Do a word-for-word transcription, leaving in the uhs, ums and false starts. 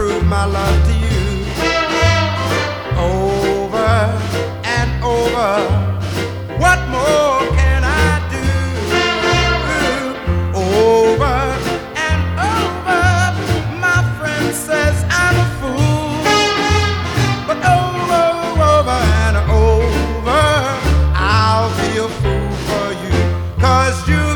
prove my love to you. Over and over, what more can I do? Over and over, my friend says I'm a fool. But over, over and over, I'll be a fool for you, 'cause you